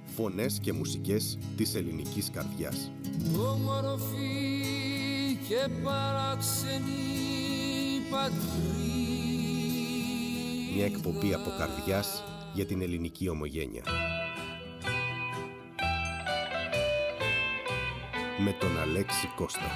Φωνές και μουσικές της ελληνικής καρδιάς. Όμορφη και παράξενη πατρίδα. Μια εκπομπή από καρδιάς για την ελληνική ομογένεια. Με τον Αλέξη Κώστα.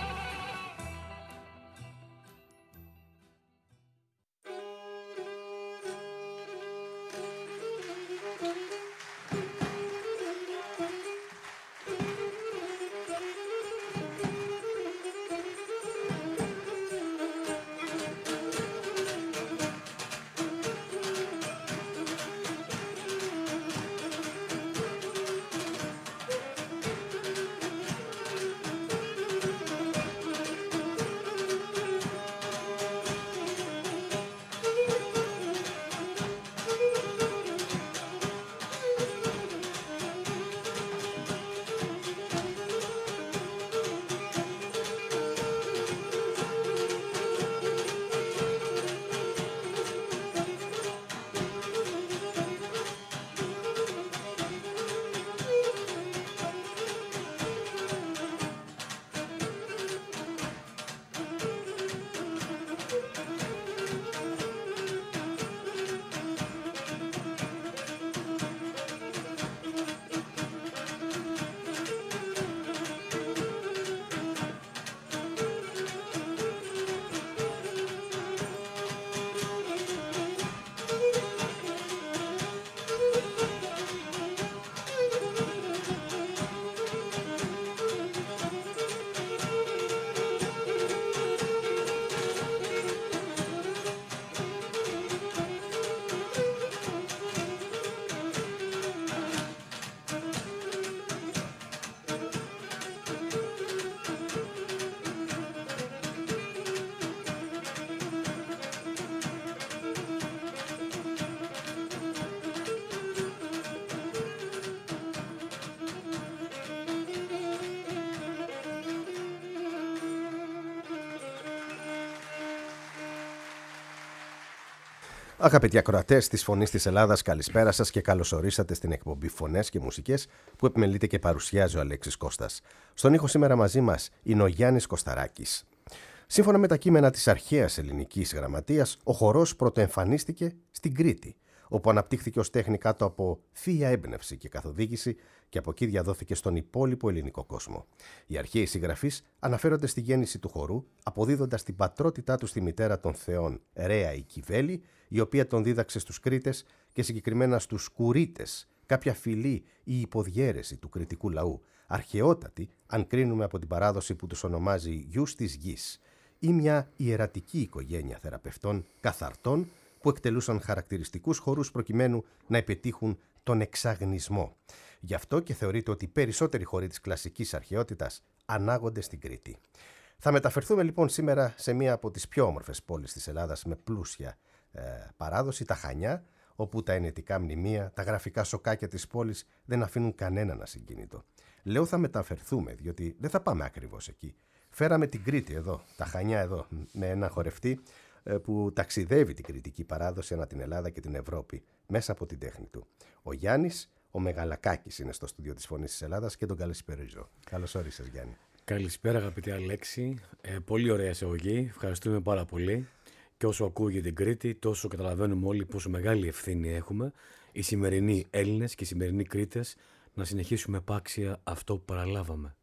Αγαπητοί ακροατές της Φωνής της Ελλάδας, καλησπέρα σας και καλώς ορίσατε στην εκπομπή Φωνές και Μουσικές που επιμελείται και παρουσιάζει ο Αλέξης Κώστας. Στον ήχο σήμερα μαζί μας είναι ο Γιάννης Κωσταράκης. Σύμφωνα με τα κείμενα της αρχαίας ελληνικής γραμματείας, ο χορός πρωτοεμφανίστηκε στην Κρήτη, όπου αναπτύχθηκε ως τέχνη κάτω από θεία έμπνευση και καθοδήγηση και από εκεί διαδόθηκε στον υπόλοιπο ελληνικό κόσμο. Οι αρχαίοι συγγραφείς αναφέρονται στη γέννηση του χορού, αποδίδοντας την πατρότητά του στη μητέρα των θεών Ρέα η Κιβέλη, η οποία τον δίδαξε στους Κρήτες και συγκεκριμένα στους Κουρίτες, κάποια φυλή ή υποδιέρεση του κρητικού λαού, αρχαιότατη αν κρίνουμε από την παράδοση που τους ονομάζει γιους της γης, ή μια ιερατική οικογένεια θεραπευτών καθαρτών που εκτελούσαν χαρακτηριστικούς χορούς προκειμένου να επιτύχουν τον εξαγνισμό. Γι' αυτό και θεωρείται ότι οι περισσότεροι χοροί της κλασικής αρχαιότητας ανάγονται στην Κρήτη. Θα μεταφερθούμε λοιπόν σήμερα σε μία από τις πιο όμορφες πόλεις της Ελλάδας με πλούσια παράδοση, τα Χανιά, όπου τα ενετικά μνημεία, τα γραφικά σοκάκια της πόλης δεν αφήνουν κανέναν ασυγκίνητο. Λέω θα μεταφερθούμε, διότι δεν θα πάμε ακριβώς εκεί. Φέραμε την Κρήτη εδώ, τα Χανιά εδώ, με έναν χορευτή που ταξιδεύει την κρητική παράδοση ανά την Ελλάδα και την Ευρώπη μέσα από την τέχνη του. Ο Γιάννης, ο Μεγαλακάκης είναι στο στούντιο της Φωνής της Ελλάδας και τον καλησπέριζω. Καλώς όρισες, Γιάννη. Καλησπέρα αγαπητή Αλέξη. Πολύ ωραία εισαγωγή. Ευχαριστούμε πάρα πολύ. Και όσο ακούω για την Κρήτη, τόσο καταλαβαίνουμε όλοι πόσο μεγάλη ευθύνη έχουμε οι σημερινοί Έλληνες και οι σημερινοί Κρήτες να συνεχίσουμε επάξια αυτό που παραλάβαμε.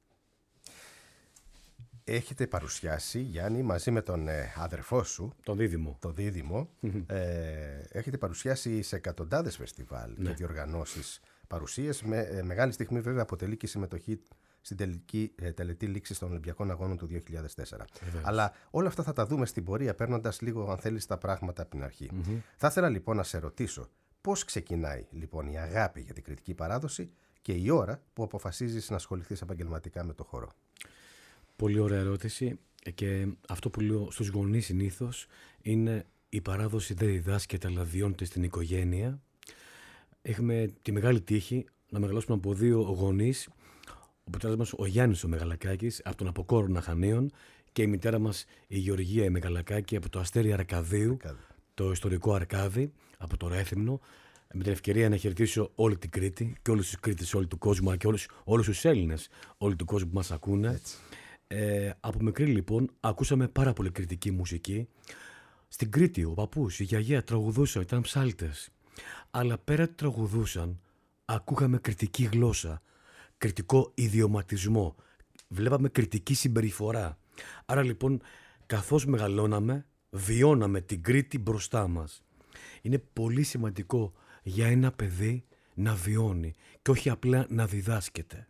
Έχετε παρουσιάσει, Γιάννη, μαζί με τον αδερφό σου, τον Δίδυμο, έχετε παρουσιάσει σε εκατοντάδες φεστιβάλ και διοργανώσεις παρουσίες. Με μεγάλη στιγμή βέβαια αποτελεί και συμμετοχή στην τελετή λήξη των Ολυμπιακών Αγώνων του 2004. Αλλά όλα αυτά θα τα δούμε στην πορεία, παίρνοντας λίγο, αν θέλεις, τα πράγματα από την αρχή. Θα ήθελα λοιπόν να σε ρωτήσω πώς ξεκινάει λοιπόν η αγάπη για την κρητική παράδοση και η ώρα που αποφασίζεις να ασχοληθείς επαγγελματικά με το χορό. Πολύ ωραία ερώτηση, και αυτό που λέω στους γονείς συνήθως είναι η παράδοση δεν διδάσκεται αλλά βιώνεται στην οικογένεια. Έχουμε τη μεγάλη τύχη να μεγαλώσουμε από δύο γονείς. Ο πατέρας μας ο Γιάννης ο Μεγαλακάκης από τον Αποκόρονα Χανίων και η μητέρα μας η Γεωργία η Μεγαλακάκη από το Αστέρι Αρκαδίου, το ιστορικό Αρκάδι, από το Ρέθυμνο. Με την ευκαιρία να χαιρετήσω όλη την Κρήτη και όλους τους Κρήτες όλου του κόσμου, αλλά και όλους τους Έλληνες όλου του κόσμου που μας ακούνε. Από μικρή λοιπόν ακούσαμε πάρα πολύ κριτική μουσική. Στην Κρήτη ο παππούς, η γιαγιά τραγουδούσαν, ήταν ψάλτες. Αλλά πέρα ότι τραγουδούσαν, ακούγαμε κριτική γλώσσα, κριτικό ιδιωματισμό, βλέπαμε κριτική συμπεριφορά. Άρα λοιπόν, καθώς μεγαλώναμε, βιώναμε την Κρήτη μπροστά μας. Είναι πολύ σημαντικό για ένα παιδί να βιώνει και όχι απλά να διδάσκεται.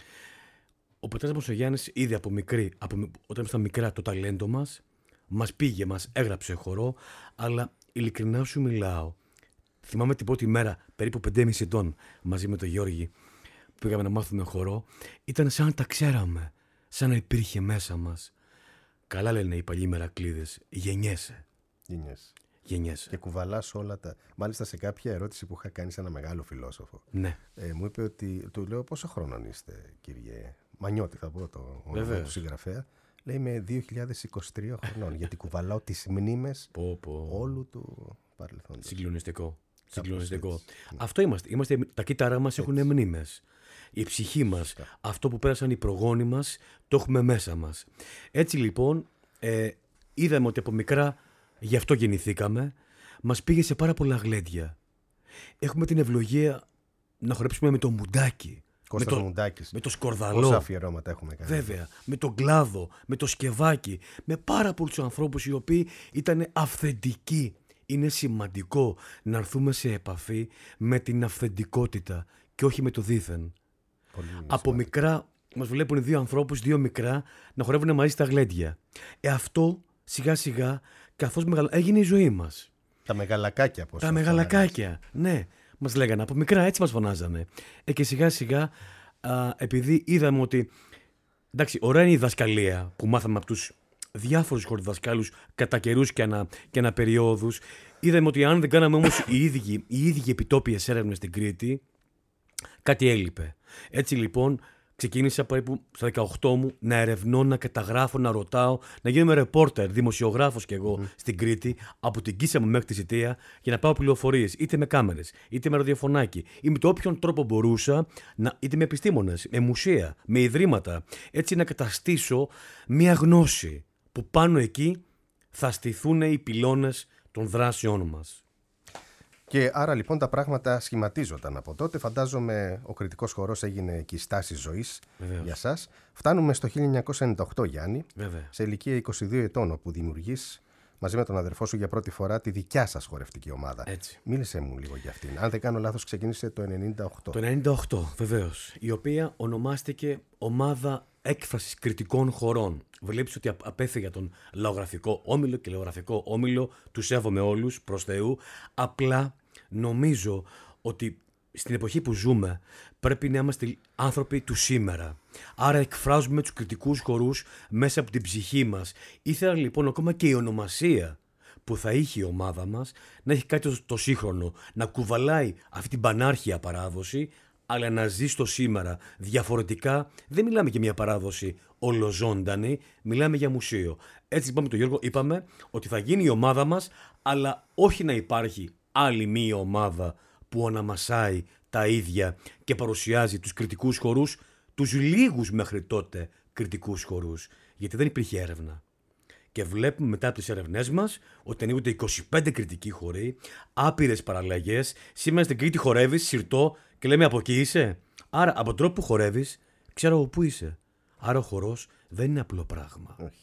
Ο πατέρας μας ο Γιάννης ήδη από μικρή, όταν ήμασταν μικρά το ταλέντο μας πήγε, μας έγραψε χορό, αλλά ειλικρινά σου μιλάω. Θυμάμαι την πρώτη μέρα, περίπου 5,5 ετών, μαζί με τον Γιώργη, που πήγαμε να μάθουμε χορό, ήταν σαν να τα ξέραμε, σαν να υπήρχε μέσα μας. Καλά λένε οι παλιοί μερακλείδες, γεννιέσαι. Γεννιέσαι. Και κουβαλάς όλα τα. Μάλιστα σε κάποια ερώτηση που είχα κάνει σε ένα μεγάλο φιλόσοφο. Ναι. Μου είπε ότι. Του λέω πόσο χρόνο είστε, κύριε Μανιώτη, θα πω το όνομα του συγγραφέα. Λέει είμαι 2023 χρονών. Γιατί κουβαλάω τις μνήμες όλου του παρελθόντος. Συγκλονιστικό. Αυτό είμαστε. Τα κύτταρά μας έχουν μνήμες. Η ψυχή μας, αυτό που πέρασαν οι προγόνοι μας, το έχουμε μέσα μας. Έτσι λοιπόν, είδαμε ότι από μικρά γι' αυτό γεννηθήκαμε, μας πήγε σε πάρα πολλά γλέντια. Έχουμε την ευλογία να χορέψουμε με το μουντάκι. Κώστας Μουντάκης. Με το σκορδαλό. Πόσα αφιερώματα έχουμε κάνει. Βέβαια. Με τον κλάδο, με το σκευάκι. Με πάρα πολλούς ανθρώπους οι οποίοι ήταν αυθεντικοί. Είναι σημαντικό να έρθουμε σε επαφή με την αυθεντικότητα και όχι με το δήθεν. Από μικρά μας βλέπουν δύο ανθρώπους, δύο μικρά, να χορεύουν μαζί στα γλέντια. Αυτό σιγά σιγά, καθώς έγινε η ζωή μας. Τα μεγαλακάκια πώς. Τα μεγαλακάκια, ναι. Μας λέγανε από μικρά, έτσι μας φωνάζανε. Και σιγά σιγά, επειδή είδαμε ότι. Εντάξει, ωραία είναι η δασκαλία που μάθαμε από τους διάφορους χοροδασκάλους κατά καιρούς και αναπεριόδους. Είδαμε ότι αν δεν κάναμε όμως οι ίδιοι επιτόπιες έρευνες στην Κρήτη, κάτι έλειπε. Έτσι λοιπόν, ξεκίνησα περίπου στα 18 μου να ερευνώ, να καταγράφω, να ρωτάω, να γίνομαι ρεπόρτερ, δημοσιογράφος κι εγώ στην Κρήτη, από την Κίσσα μου μέχρι τη Σιτία, για να πάω πληροφορίες, είτε με κάμερες, είτε με ραδιοφωνάκι, ή με το όποιον τρόπο μπορούσα, είτε με επιστήμονες, με μουσεία, με ιδρύματα, έτσι να καταστήσω μια γνώση που πάνω εκεί θα στηθούν οι πυλώνες των δράσεών μας. Και άρα λοιπόν τα πράγματα σχηματίζονταν από τότε. Φαντάζομαι ο κριτικός χορός έγινε και η στάση ζωής για σας. Φτάνουμε στο 1998, Γιάννη, σε ηλικία 22 ετών, όπου δημιουργείς μαζί με τον αδερφό σου για πρώτη φορά τη δικιά σας χορευτική ομάδα. Έτσι. Μίλησε μου λίγο για αυτήν. Αν δεν κάνω λάθος, ξεκίνησε το 98. Το 98, βεβαίως. Η οποία ονομάστηκε Ομάδα Έκφρασης Κριτικών Χορών. Βλέπεις ότι απέφυγε τον λαογραφικό όμιλο και λαογραφικό όμιλο, τους σέβομαι όλους προς Θεού. Απλά νομίζω ότι στην εποχή που ζούμε πρέπει να είμαστε άνθρωποι του σήμερα. Άρα εκφράζουμε τους κριτικούς χορούς μέσα από την ψυχή μας. Ήθελα λοιπόν ακόμα και η ονομασία που θα είχε η ομάδα μας να έχει κάτι το σύγχρονο, να κουβαλάει αυτή την πανάρχια παράδοση, αλλά να ζει στο σήμερα. Διαφορετικά δεν μιλάμε για μια παράδοση ολοζώντανη, μιλάμε για μουσείο. Έτσι είπαμε τον Γιώργο, είπαμε ότι θα γίνει η ομάδα μας, αλλά όχι να υπάρχει άλλη μία ομάδα που οναμασάει τα ίδια και παρουσιάζει τους κριτικούς χορούς, τους λίγους μέχρι τότε κριτικούς χορούς, γιατί δεν υπήρχε έρευνα. Και βλέπουμε μετά από τις έρευνές μας ότι ανοίγονται 25 κριτικοί χοροί, άπειρες παραλλαγές. Σήμερα στην Κρήτη χορεύεις, συρτό και λέμε από εκεί είσαι. Άρα από τον τρόπο που χορεύεις, ξέρω από πού είσαι. Άρα ο χορός δεν είναι απλό πράγμα. Όχι.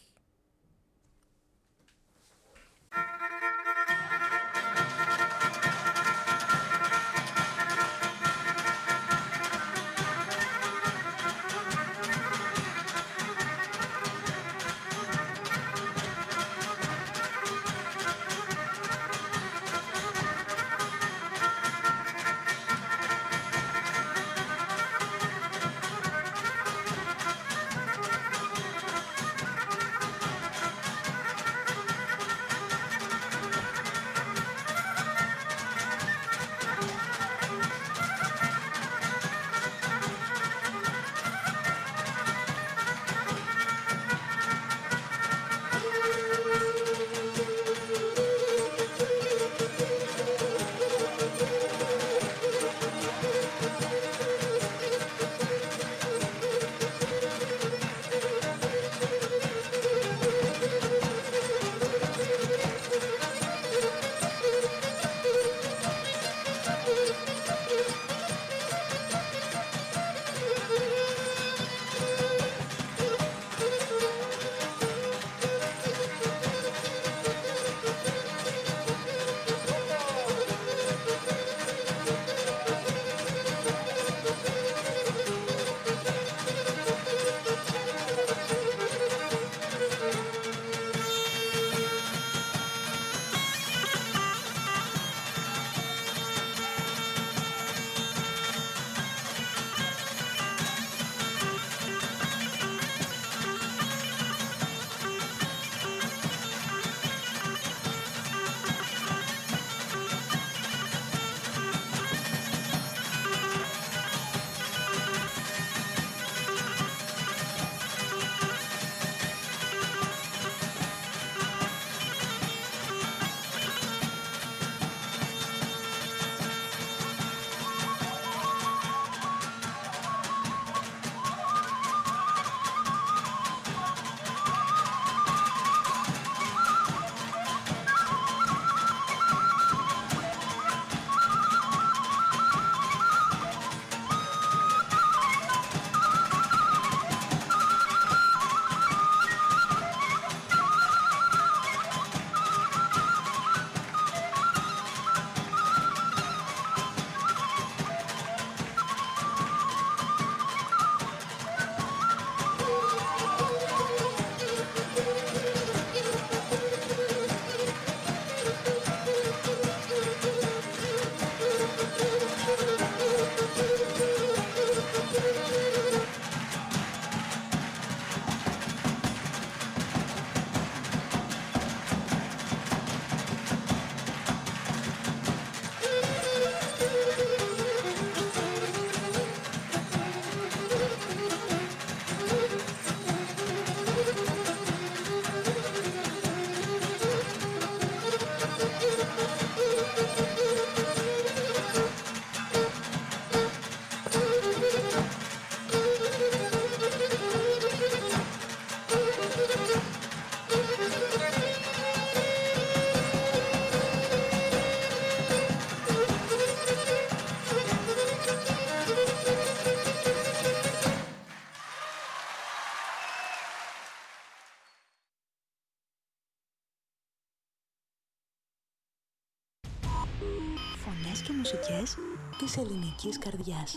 και μουσικές της ελληνικής καρδιάς.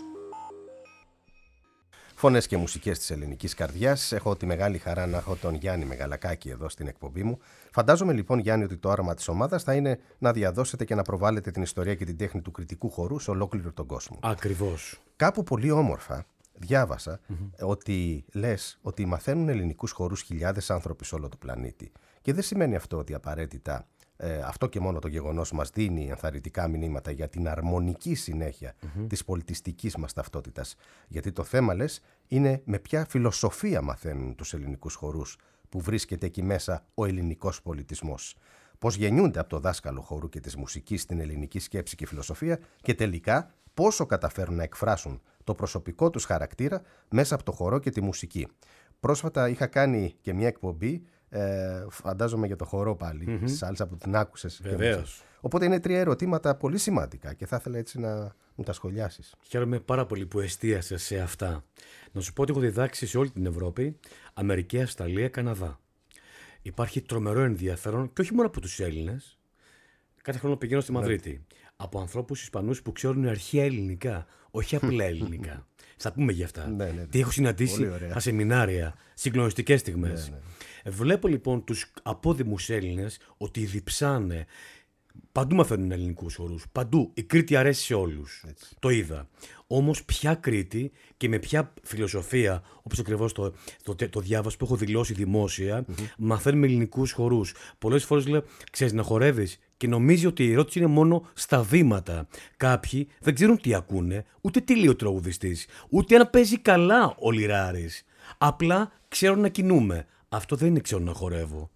Φωνές και μουσικές της ελληνικής καρδιάς. Έχω τη μεγάλη χαρά να έχω τον Γιάννη Μεγαλακάκη εδώ στην εκπομπή μου. Φαντάζομαι λοιπόν, Γιάννη, ότι το όραμα της ομάδας θα είναι να διαδώσετε και να προβάλλετε την ιστορία και την τέχνη του κριτικού χορού σε ολόκληρο τον κόσμο. Ακριβώς. Κάπου πολύ όμορφα διάβασα ότι λες ότι μαθαίνουν ελληνικούς χορούς χιλιάδες άνθρωποι σε όλο το πλανήτη. Και δεν σημαίνει αυτό ότι απαραίτητα αυτό και μόνο το γεγονός μας δίνει ενθαρρυντικά μηνύματα για την αρμονική συνέχεια της πολιτιστικής μας ταυτότητας. Γιατί το θέμα, λες, είναι με ποια φιλοσοφία μαθαίνουν τους ελληνικούς χορούς που βρίσκεται εκεί μέσα ο ελληνικός πολιτισμός. Πώς γεννιούνται από το δάσκαλο χορού και της μουσικής στην ελληνική σκέψη και φιλοσοφία και τελικά πόσο καταφέρουν να εκφράσουν το προσωπικό τους χαρακτήρα μέσα από το χορό και τη μουσική. Πρόσφατα είχα κάνει και μια εκπομπή, φαντάζομαι για το χορό πάλι, σάλτσα που την άκουσες. Βεβαίως. Οπότε είναι 3 ερωτήματα πολύ σημαντικά και θα ήθελα έτσι να μου τα σχολιάσεις. Χαίρομαι πάρα πολύ που εστίασες σε αυτά. Να σου πω ότι έχω διδάξει σε όλη την Ευρώπη, Αμερική, Αυστραλία, Καναδά. Υπάρχει τρομερό ενδιαφέρον και όχι μόνο από τους Έλληνες. Κάθε χρόνο πηγαίνω στη Μαδρίτη. Από ανθρώπους Ισπανούς που ξέρουν αρχαία ελληνικά, όχι απλά ελληνικά. Θα πούμε γι' αυτά. Τι έχω συναντήσει στα σεμινάρια, συγκλονιστικές στιγμές. Βλέπω λοιπόν τους απόδημους Έλληνες ότι διψάνε. Παντού μαθαίνουν ελληνικούς χορούς. Παντού. Η Κρήτη αρέσει σε όλους. Έτσι. Το είδα. Όμως ποια Κρήτη και με ποια φιλοσοφία, όπως ακριβώς το διάβασα που έχω δηλώσει δημόσια, μαθαίνουμε ελληνικούς χορούς. Πολλές φορές λέω, ξέρεις να χορεύεις, και νομίζει ότι η ερώτηση είναι μόνο στα βήματα. Κάποιοι δεν ξέρουν τι ακούνε, ούτε τι λέει ο τραγουδιστής, ούτε αν παίζει καλά ο λιράρης. Απλά ξέρουν να κινούμε. Αυτό δεν είναι ξέρω να χορεύω.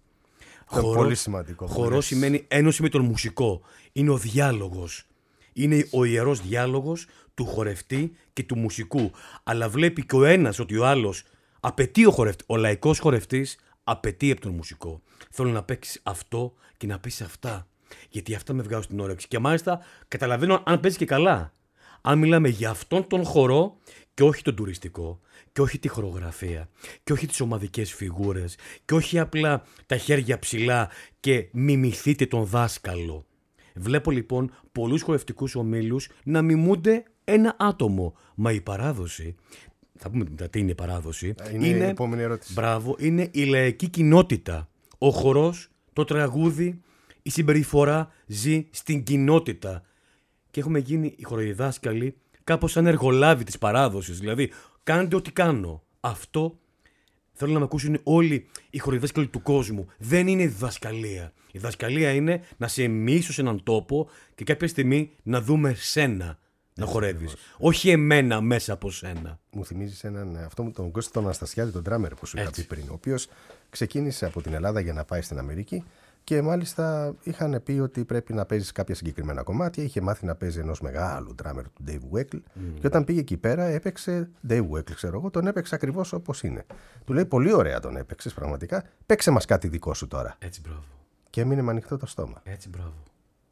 Πολύ σημαντικό. Χορός σημαίνει ένωση με τον μουσικό. Είναι ο διάλογος. Είναι ο ιερός διάλογος του χορευτή και του μουσικού. Αλλά βλέπει και ο ένας ότι ο άλλος απαιτεί ο λαϊκός χορευτής απαιτεί από τον μουσικό. Θέλω να παίξεις αυτό και να πεις αυτά. Γιατί αυτά με βγάζουν στην όρεξη. Και μάλιστα καταλαβαίνω αν παίζει και καλά. Αν μιλάμε για αυτόν τον χορό και όχι τον τουριστικό, και όχι τη χορογραφία, και όχι τις ομαδικές φιγούρες, και όχι απλά τα χέρια ψηλά και μιμηθείτε τον δάσκαλο. Βλέπω λοιπόν πολλούς χορευτικούς ομίλους να μιμούνται ένα άτομο. Μα η παράδοση, θα πούμε μετά τι είναι η παράδοση, είναι η επόμενη ερώτηση. Μπράβο, είναι η λαϊκή κοινότητα. Ο χορός, το τραγούδι, η συμπεριφορά ζει στην κοινότητα. Και έχουμε γίνει οι χοροδιδάσκαλοι κάπως σαν εργολάβοι της παράδοσης. Δηλαδή, κάντε ό,τι κάνω. Αυτό θέλω να με ακούσουν όλοι οι χοροδιδάσκαλοι του κόσμου. Δεν είναι διδασκαλία. Η διδασκαλία είναι να σε εμίσω σε έναν τόπο και κάποια στιγμή να δούμε σένα να χορεύεις. Όχι εμένα μέσα από σένα. Μου θυμίζεις τον Κώστα τον Αναστασιάδη, τον ντράμερ που σου είχα πει πριν, ο οποίος ξεκίνησε από την Ελλάδα για να πάει στην Αμερική. Και μάλιστα είχαν πει ότι πρέπει να παίζει κάποια συγκεκριμένα κομμάτια. Είχε μάθει να παίζει ενός μεγάλου ντράμερ του Dave Weckl. Και όταν πήγε εκεί πέρα, έπαιξε Dave Weckl, ξέρω εγώ, τον έπαιξε ακριβώς όπως είναι. Του λέει: πολύ ωραία τον έπαιξες, πραγματικά. Παίξε μας κάτι δικό σου τώρα. Έτσι, μπράβο. Και έμεινε με ανοιχτό το στόμα. Έτσι, μπράβο.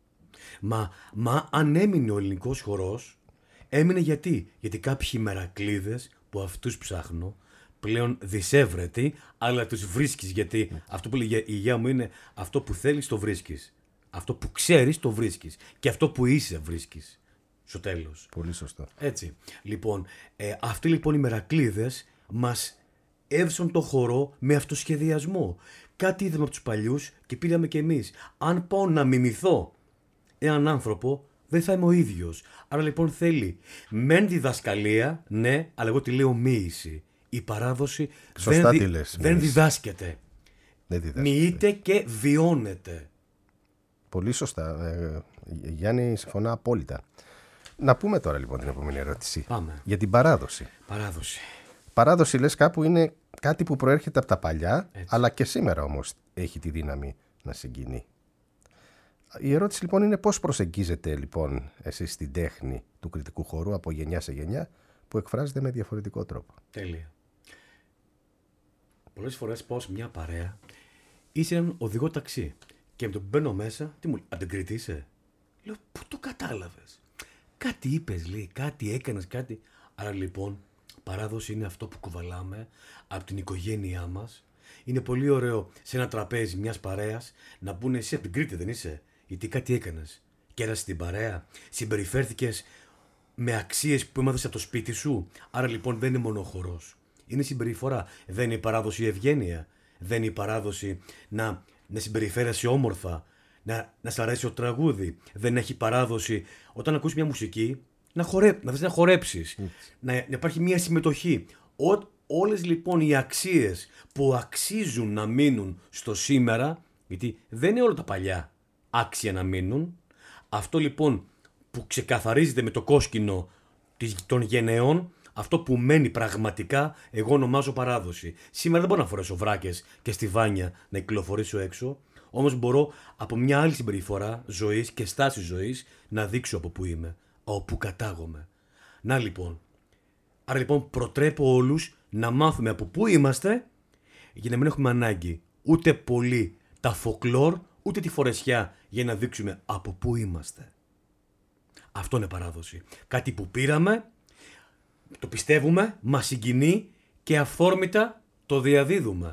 Μα αν έμεινε ο ελληνικός χορός, έμεινε γιατί? Γιατί κάποιοι μερακλείδες που αυτούς ψάχνω, πλέον δισεύρετοι, αλλά τους βρίσκεις. Γιατί αυτό που λέει η υγεία μου είναι αυτό που θέλεις το βρίσκεις. Αυτό που ξέρεις το βρίσκεις. Και αυτό που είσαι βρίσκεις. Στο τέλος. Πολύ σωστό. Έτσι. Λοιπόν, αυτοί λοιπόν οι μερακλείδες μας έβρισαν το χορό με αυτοσχεδιασμό. Κάτι είδαμε από τους παλιούς και πήραμε κι εμείς. Αν πάω να μιμηθώ έναν άνθρωπο, δεν θα είμαι ο ίδιος. Άρα λοιπόν θέλει μεν διδασκαλία, ναι, αλλά εγώ τη λέω μοίηση. Η παράδοση δεν διδάσκεται. Μοιείται και βιώνεται. Πολύ σωστά. Γιάννη, συμφωνώ απόλυτα. Να πούμε τώρα λοιπόν την επόμενη ερώτηση. Πάμε. Για την παράδοση. Παράδοση λες κάπου είναι κάτι που προέρχεται από τα παλιά, έτσι, αλλά και σήμερα όμως έχει τη δύναμη να συγκινεί. Η ερώτηση λοιπόν είναι πώς προσεγγίζετε λοιπόν εσείς την τέχνη του κριτικού χορού από γενιά σε γενιά που εκφράζεται με διαφορετικό τρόπο. Τέλεια. Πολλές φορές πάω σε μια παρέα ή σε έναν οδηγό ταξί και με τον μπαίνω μέσα, τι μου λέει, αντεγκριτή είσαι? Λέω, πού το κατάλαβες? Κάτι είπες, λέει, κάτι έκανες, κάτι. Άρα λοιπόν, παράδοση είναι αυτό που κουβαλάμε από την οικογένειά μας. Είναι πολύ ωραίο σε ένα τραπέζι μιας παρέας να πούνε εσύ από την Κρήτη δεν είσαι? Γιατί κάτι έκανες. κέρασες την παρέα, συμπεριφέρθηκες με αξίες που έμαθες από το σπίτι σου. Άρα λοιπόν δεν είναι μόνο ο χορός. Είναι η συμπεριφορά. Δεν είναι η παράδοση η ευγένεια. Δεν είναι η παράδοση να συμπεριφέρεσαι όμορφα, να σ' αρέσει το τραγούδι. Δεν έχει παράδοση όταν ακούσεις μια μουσική να θες να χορέψεις, να υπάρχει μια συμμετοχή. Όλες λοιπόν οι αξίες που αξίζουν να μείνουν στο σήμερα, γιατί δεν είναι όλα τα παλιά άξια να μείνουν, αυτό λοιπόν που ξεκαθαρίζεται με το κόσκινο των γενεών, αυτό που μένει πραγματικά, εγώ ονομάζω παράδοση. Σήμερα δεν μπορώ να φορέσω βράκες και στιβάνια να κυκλοφορήσω έξω, όμως μπορώ από μια άλλη συμπεριφορά ζωής και στάση ζωής να δείξω από πού είμαι, από πού κατάγομαι. Να λοιπόν. Άρα λοιπόν προτρέπω όλους να μάθουμε από πού είμαστε για να μην έχουμε ανάγκη ούτε πολύ τα φοκλόρ ούτε τη φορεσιά για να δείξουμε από πού είμαστε. Αυτό είναι παράδοση. Κάτι που πήραμε, το πιστεύουμε, μας συγκινεί και αυθόρμητα το διαδίδουμε.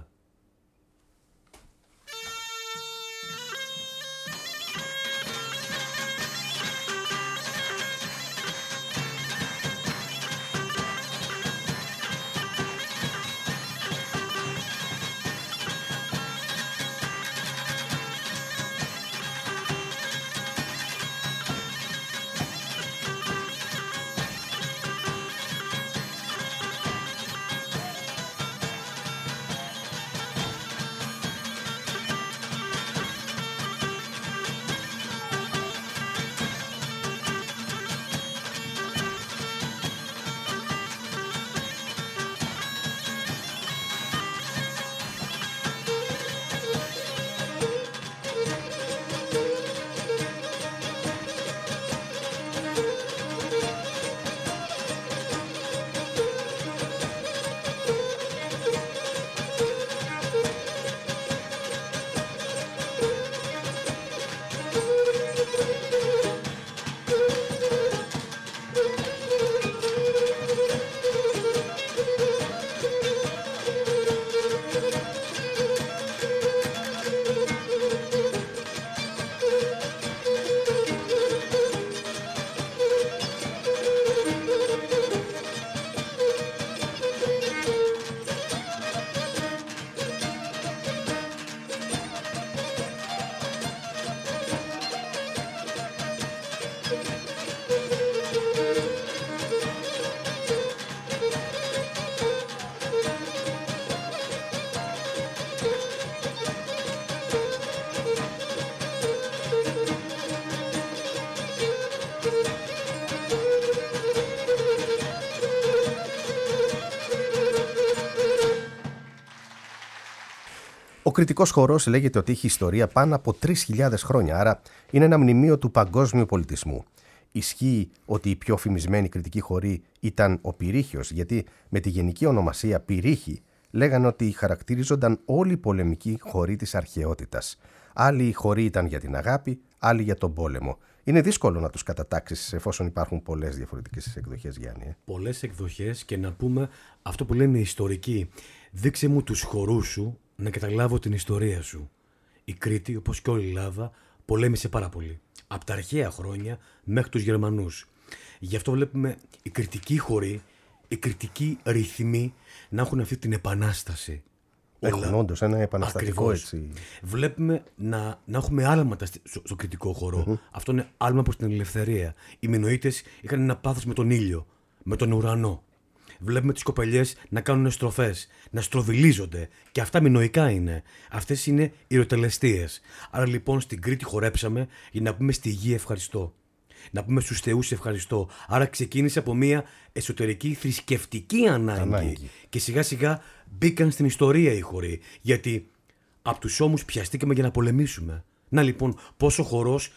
Ο κριτικός χορός λέγεται ότι έχει ιστορία πάνω από 3.000 χρόνια, άρα είναι ένα μνημείο του παγκόσμιου πολιτισμού. Ισχύει ότι η πιο φημισμένη κριτική χορή ήταν ο Πυρίχιος, γιατί με τη γενική ονομασία Πυρίχη λέγανε ότι χαρακτηρίζονταν όλοι οι πολεμικοί χοροί της αρχαιότητας. Άλλοι χοροί ήταν για την αγάπη, άλλοι για τον πόλεμο. Είναι δύσκολο να τους κατατάξεις εφόσον υπάρχουν πολλές διαφορετικές εκδοχές, Γιάννη. Πολλές εκδοχές και να πούμε αυτό που λένε οι ιστορικοί. Δείξε μου τους χορούς σου να καταλάβω την ιστορία σου. Η Κρήτη, όπως και όλη η Ελλάδα, πολέμησε πάρα πολύ. Από τα αρχαία χρόνια μέχρι τους Γερμανούς. Γι' αυτό βλέπουμε οι κριτικοί χοροί, οι κριτικοί ρυθμοί να έχουν αυτή την επανάσταση. Έχουν όντως ένα επαναστατικό έτσι. Βλέπουμε να έχουμε άλματα στο κριτικό χορό. Αυτό είναι άλμα προς την ελευθερία. Οι Μινωίτες είχαν ένα πάθος με τον ήλιο, με τον ουρανό. Βλέπουμε τις κοπελιές να κάνουν στροφές, να στροβιλίζονται. Και αυτά μινωικά είναι. Αυτές είναι ιεροτελεστίες. Άρα λοιπόν στην Κρήτη χορέψαμε για να πούμε στη γη ευχαριστώ. Να πούμε στους θεούς ευχαριστώ. Άρα ξεκίνησε από μια εσωτερική θρησκευτική ανάγκη. Και σιγά σιγά μπήκαν στην ιστορία οι χοροί. Γιατί από τους ώμους πιαστήκαμε για να πολεμήσουμε. Να λοιπόν πόσο χορός,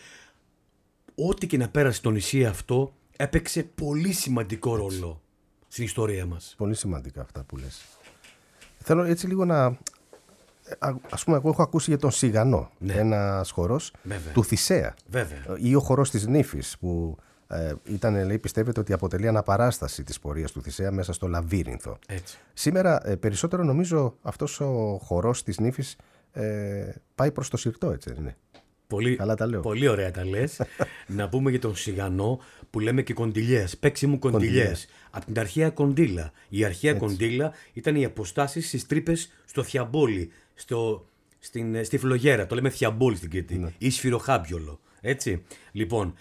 ό,τι και να πέρασε στο νησί αυτό, έπαιξε πολύ σημαντικό ρόλο στην ιστορία μας. Πολύ σημαντικά αυτά που λες. Θέλω έτσι λίγο να... Ας πούμε, εγώ έχω ακούσει για τον Σιγανό, ένας χορός του Θησέα. Βέβαια. Ή ο χορός της Νύφης, που λέει, πιστεύετε ότι αποτελεί αναπαράσταση της πορείας του Θησέα μέσα στο λαβύρινθο. Έτσι. Σήμερα περισσότερο νομίζω αυτός ο χορός της Νύφης πάει προς το συρτό, έτσι δεν είναι? Καλά τα λέω. Πολύ ωραία τα λες. Να πούμε για τον Σιγανό που λέμε και κοντιλιές. Παίξε μου κοντιλιές. Από την αρχαία κοντίλα. Η αρχαία κοντίλα ήταν οι αποστάσεις στις τρύπες στο θιαμπόλι, στη φλογέρα. Το λέμε θιαμπόλι στην Κρήτη. Ή σφυροχάμπιολο. Έτσι. Λοιπόν,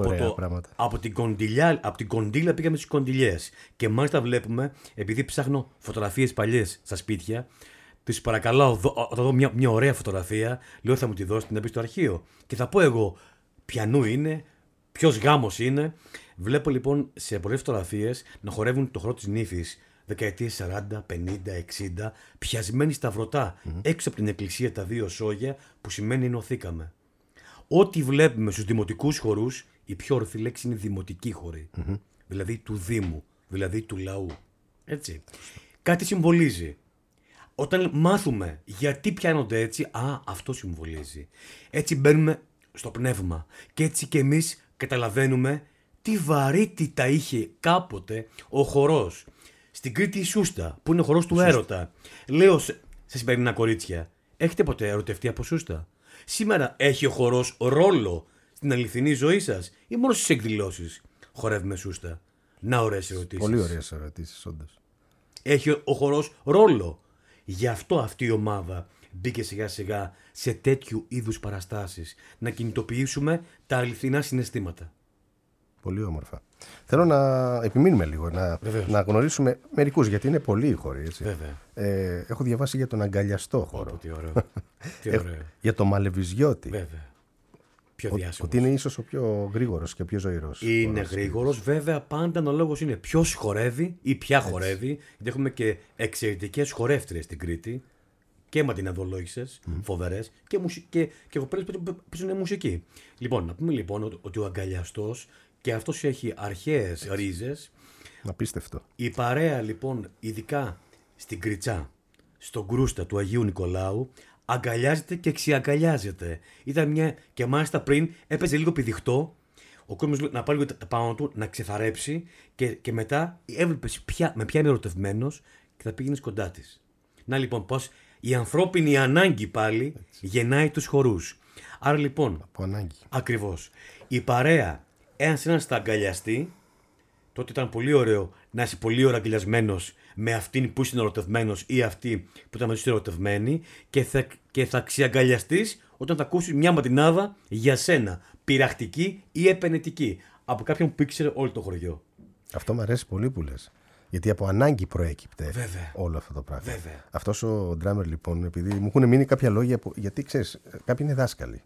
από την κοντίλα πήγαμε στις κοντιλιές. Και μάλιστα βλέπουμε, επειδή ψάχνω φωτογραφίες παλιές στα σπίτια, τους παρακαλάω, όταν δω μια ωραία φωτογραφία, λέω θα μου τη δώσει να μπει στο αρχείο. Και θα πω εγώ ποιανού είναι, ποιος γάμος είναι. Βλέπω λοιπόν σε πολλές φωτογραφίες να χορεύουν το χορό της νύφης δεκαετίες 40, 50, 60, πιασμένοι σταυρωτά έξω από την εκκλησία τα δύο σόγια που σημαίνει ενωθήκαμε. Ό,τι βλέπουμε στους δημοτικούς χορούς, η πιο ορθή λέξη είναι δημοτική χορή. Δηλαδή του Δήμου, δηλαδή του λαού. Έτσι. Κάτι συμβολίζει. Όταν μάθουμε γιατί πιάνονται έτσι, αυτό συμβολίζει. Έτσι μπαίνουμε στο πνεύμα. Και έτσι και εμείς καταλαβαίνουμε τι βαρύτητα είχε κάποτε ο χορός. Στην Κρήτη η Σούστα, που είναι ο χορός του έρωτα. Λέω σε σημερινά κορίτσια, έχετε ποτέ ερωτευτεί από Σούστα? Σήμερα έχει ο χορός ρόλο στην αληθινή ζωή σας ή μόνο στις εκδηλώσεις χορεύουμε Σούστα? Να, ωραίες ερωτήσεις. Πολύ ωραίες ερωτήσεις, όντως. Έχει ο χορός ρόλο. Γι' αυτό αυτή η ομάδα μπήκε σιγά σιγά σε τέτοιου είδους παραστάσεις. Να κινητοποιήσουμε τα αληθινά συναισθήματα. Πολύ όμορφα. Θέλω να επιμείνουμε λίγο, να γνωρίσουμε μερικούς, γιατί είναι πολλοί οι χώροι. Έτσι. Βέβαια. Έχω διαβάσει για τον αγκαλιαστό χώρο. Τι ωραίο. Τι ωραίο. Για τον Μαλεβιζιώτη. Βέβαια. Πιο διάσημος. Ότι είναι ίσως ο πιο γρήγορος και πιο ζωηρός. Είναι γρήγορος, βέβαια. Πάντα ο λόγος είναι ποιος χορεύει ή ποια χορεύει. Γιατί έχουμε και εξαιρετικές χορεύτριες στην Κρήτη. Και ματιναδολόγισσες, φοβερές, και κοπέλες που παίζουν μουσική. Λοιπόν, να πούμε λοιπόν ότι ο αγκαλιαστός και αυτός έχει αρχαίες ρίζες. Απίστευτο. Η παρέα λοιπόν, ειδικά στην Κριτσά, στον Κρούστα του Αγίου Νικολάου, αγκαλιάζεται και ξιαγκαλιάζεται. Ήταν μια, και μάλιστα πριν έπαιζε λίγο πηδιχτό, ο κόσμος να πάρει τα πάνω του, να ξεθαρέψει και μετά έβλεπες με ποια είναι ερωτευμένος και θα πήγαινες κοντά της. Να λοιπόν πώς η ανθρώπινη ανάγκη πάλι γεννάει τους χορούς. Άρα λοιπόν, από ανάγκη. Ακριβώς, η παρέα ένας θα αγκαλιαστεί, τότε ήταν πολύ ωραίο να είσαι πολύ ωραία αγκαλιασμένος με αυτήν που είσαι ερωτευμένος ή αυτή που ήταν μαζί σου ερωτευμένη και θα ξιαγκαλιαστείς όταν θα ακούσεις μια ματινάδα για σένα, πειραχτική ή επενετική, από κάποιον που ήξερε όλο το χωριό. Αυτό μου αρέσει πολύ που λες. Γιατί από ανάγκη προέκυπτε όλο αυτό το πράγμα. Βέβαια. Αυτός ο ντράμερ λοιπόν, επειδή μου έχουν μείνει κάποια λόγια, γιατί ξέρεις, κάποιοι είναι δάσκαλοι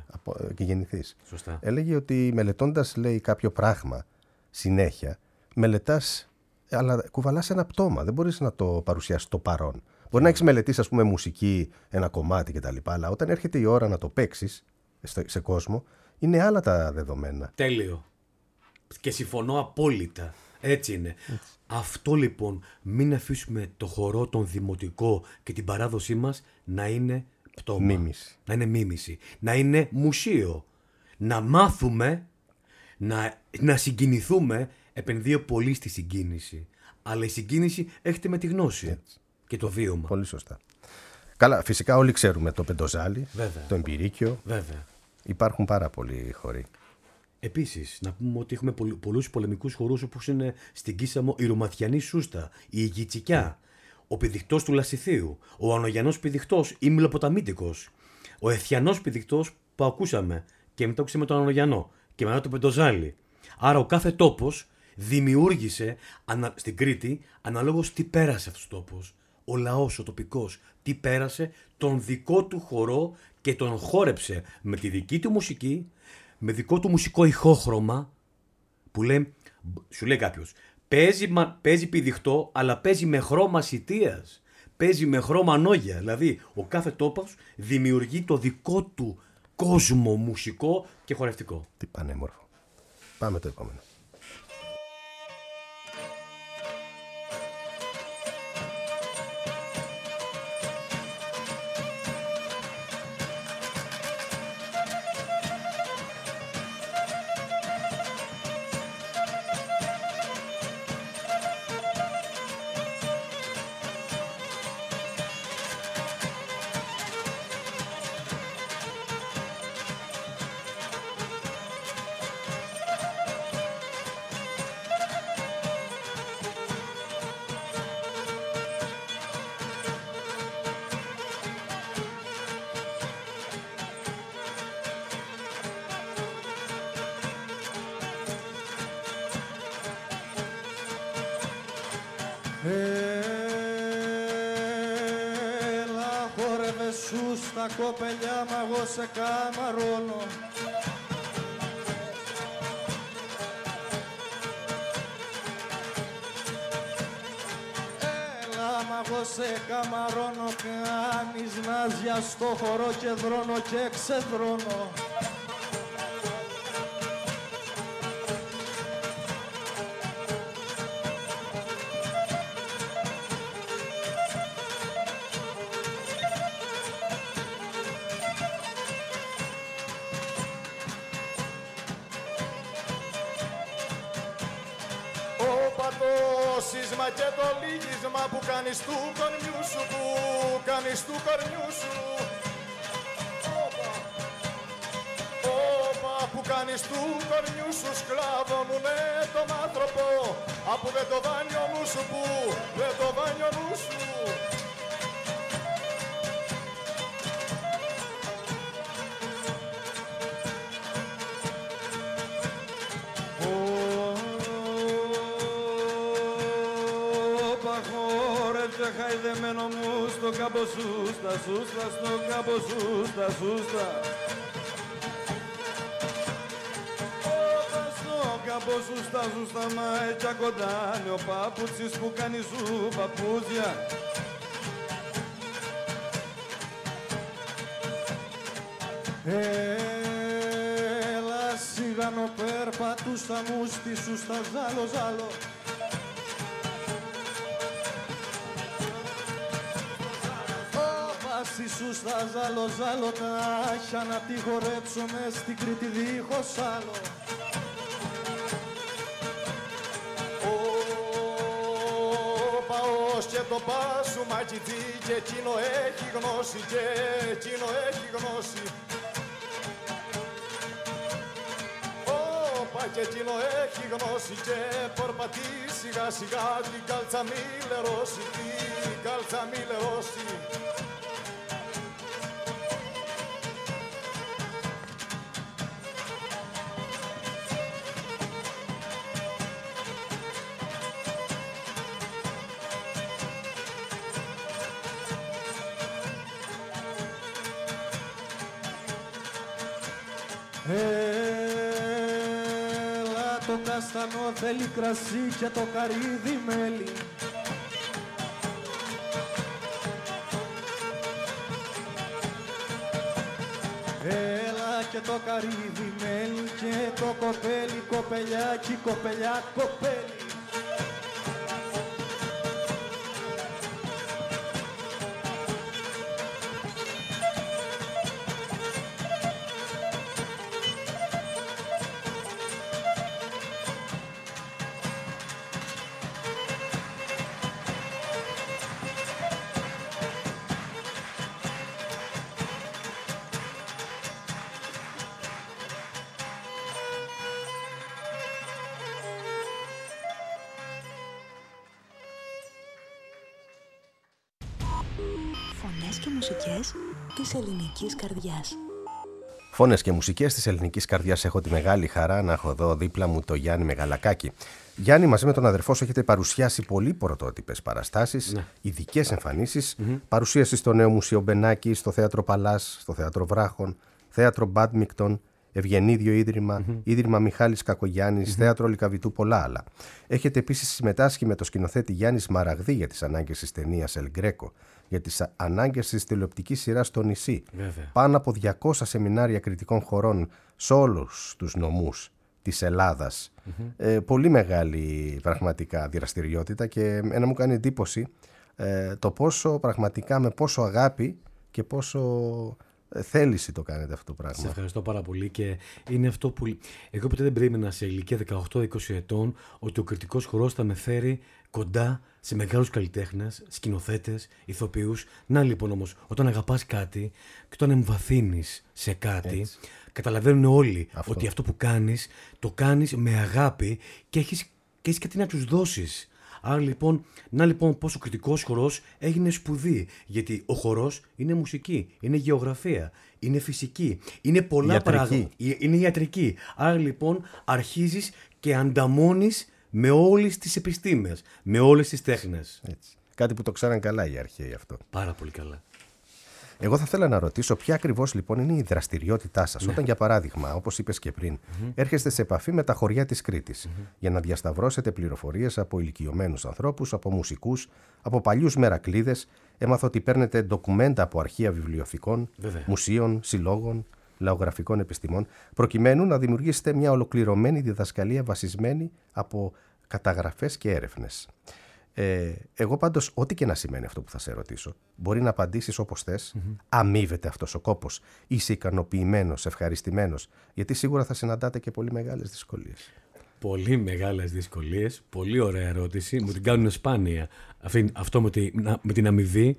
και γεννηθείς. Σωστά. Έλεγε ότι μελετώντας, λέει, κάποιο πράγμα συνέχεια, μελετάς, αλλά κουβαλάς ένα πτώμα. Δεν μπορείς να το παρουσιάσεις το παρόν. Μπορεί να έχεις μελετήσει, ας πούμε, μουσική, ένα κομμάτι κτλ. Αλλά όταν έρχεται η ώρα να το παίξεις σε κόσμο, είναι άλλα τα δεδομένα. Τέλειο. Και συμφωνώ απόλυτα. Έτσι είναι. Έτσι. Αυτό λοιπόν, μην αφήσουμε το χορό, τον δημοτικό και την παράδοσή μας να είναι πτώμα. Μίμηση. Να είναι μίμηση. Να είναι μουσείο. Να μάθουμε, να συγκινηθούμε. Επενδύω πολύ στη συγκίνηση. Αλλά η συγκίνηση έχετε με τη γνώση. Έτσι. Και το βίωμα. Πολύ σωστά. Καλά, φυσικά όλοι ξέρουμε το πεντοζάλι, βέβαια, το εμπειρίκιο. Βέβαια. Υπάρχουν πάρα πολλοί χοροί. Επίσης, να πούμε ότι έχουμε πολλούς πολεμικούς χορούς όπως είναι στην Κίσαμο η Ρωματιανή Σούστα, η Γιτσικιά, ο Πηδιχτός του Λασιθίου, ο Ανογιανός Πηδιχτός ή Μιλοποταμίτικος, ο Εθιανός Πηδιχτός που ακούσαμε και μετά ακούσαμε τον Ανογιανό και μετά το Πεντοζάλι. Άρα ο κάθε τόπος δημιούργησε στην Κρήτη αναλόγως τι πέρασε αυτός ο τόπος. Ο λαός, ο τοπικός, τι πέρασε, τον δικό του χορό και τον χόρεψε με τη δική του μουσική, με δικό του μουσικό ηχόχρωμα, που σου λέει κάποιος, παίζει πηδιχτό, αλλά παίζει με χρώμα σιτίας, παίζει με χρώμα νόγια. Δηλαδή, ο κάθε τόπος δημιουργεί το δικό του κόσμο μουσικό και χορευτικό. Τι πανέμορφο. Πάμε το επόμενο. Έλα χόρευε σου στα κοπελιά, μα εγώ σε καμαρώνω. Έλα μα εγώ σε καμαρώνω, κάνεις νάζια στο χορό και δρώνω και ξεδρώνω. Και το λύγισμα που κάνεις του κορμιού σου, που κάνεις του κορμιού σου. Όπα, που κάνεις του κορμιού σου, σκλάβο μου με τον άνθρωπο. Απού δεν το βάνει ο νου σου, που δεν το βάνει ο νου σου. Χαϊδεμένο μου στο κάμπο σούστα, σούστα, στο κάμπο σούστα, σούστα. Όταν στο κάμπο σούστα, σούστα, μα έτσι κοντάνει ο παπούτσις που κάνει σου παπούτσια. Έλα σιγανό περπατούσα μου στη σούστα, ζάλο, ζάλο. Στη σούστα ζάλο, ζάλο τάχια να τη χορέψω μες στην Κρήτη δίχως άλλο. Παός και το πάσου μακιτζί και εκείνο έχει γνώση, και εκείνο έχει γνώση. Όπα και εκείνο έχει γνώση και πορπατεί σιγά σιγά την κάλτσα μη λερώσει, την κάλτσα μη λερώσει. Έλα το καστανό θέλει κρασί και το καρύδι μέλι. Έλα και το καρύδι μέλι και το κοπέλι, κοπελιάκι, κοπελιά, κοπέλι. Φωνές και μουσικές της ελληνικής καρδιάς. Φωνές και μουσικές της ελληνικής καρδιάς. Έχω τη μεγάλη χαρά να έχω εδώ δίπλα μου το Γιάννη Μεγαλακάκη. Γιάννη, μαζί με τον αδερφό σου έχετε παρουσιάσει πολύ πρωτότυπες παραστάσεις, ειδικές εμφανίσεις. Παρουσίαση στο Νέο Μουσείο Μπενάκη, στο Θέατρο Παλάς, στο Θέατρο Βράχων, Θέατρο Μπάντμικτον, Ευγενίδιο Ίδρυμα, Ίδρυμα Μιχάλης Κακογιάννης, Θέατρο Λυκαβητού, πολλά άλλα. Έχετε επίσης συμμετάσχει με το σκηνοθέτη Γιάννη Σμαραγδί για τις ανάγκες της ταινίας El Greco, για τις ανάγκες της τηλεοπτικής σειράς στο νησί. Βέβαια. Πάνω από 200 σεμινάρια κριτικών χωρών σε όλους τους νομούς της Ελλάδας. Πολύ μεγάλη πραγματικά δραστηριότητα και ένα μου κάνει εντύπωση το πόσο πραγματικά, με πόσο αγάπη και πόσο θέληση το κάνετε αυτό το πράγμα. Σε ευχαριστώ πάρα πολύ και είναι αυτό που εγώ ποτέ δεν περίμενα σε ηλικία 18-20 ετών ότι ο κριτικός χορός θα με φέρει κοντά σε μεγάλους καλλιτέχνες, σκηνοθέτες, ηθοποιούς. Να λοιπόν όμως, όταν αγαπάς κάτι και όταν εμβαθύνεις σε κάτι, έτσι, καταλαβαίνουν όλοι ότι αυτό που κάνεις, το κάνεις με αγάπη και έχεις κάτι να τους δώσεις. Άρα λοιπόν, να λοιπόν πως ο κριτικός χορός έγινε σπουδή. Γιατί ο χορός είναι μουσική, είναι γεωγραφία, είναι φυσική, είναι πολλά πράγματα. Είναι ιατρική. Άρα λοιπόν αρχίζεις και ανταμώνεις με όλες τις επιστήμες, με όλες τις τέχνες. Έτσι. Κάτι που το ξέραν καλά οι αρχαίοι αυτό. Πάρα πολύ καλά. Εγώ θα ήθελα να ρωτήσω ποια ακριβώς λοιπόν είναι η δραστηριότητά σας, όταν για παράδειγμα, όπως είπες και πριν, έρχεστε σε επαφή με τα χωριά της Κρήτης για να διασταυρώσετε πληροφορίες από ηλικιωμένους ανθρώπους, από μουσικούς, από παλιούς μερακλείδες. Έμαθα ότι παίρνετε ντοκουμέντα από αρχεία βιβλιοθηκών, μουσείων, συλλόγων, λαογραφικών επιστημών, προκειμένου να δημιουργήσετε μια ολοκληρωμένη διδασκαλία βασισμένη από καταγραφές και έρευνες. Εγώ πάντως, ό,τι και να σημαίνει αυτό που θα σε ρωτήσω, μπορεί να απαντήσεις όπως θες. Αμείβεται αυτός ο κόπος? Είσαι ικανοποιημένος, ευχαριστημένος? Γιατί σίγουρα θα συναντάτε και πολύ μεγάλες δυσκολίες. Πολύ μεγάλες δυσκολίες. Πολύ ωραία ερώτηση. Μου την κάνουν σπάνια. Αυτό με την αμοιβή.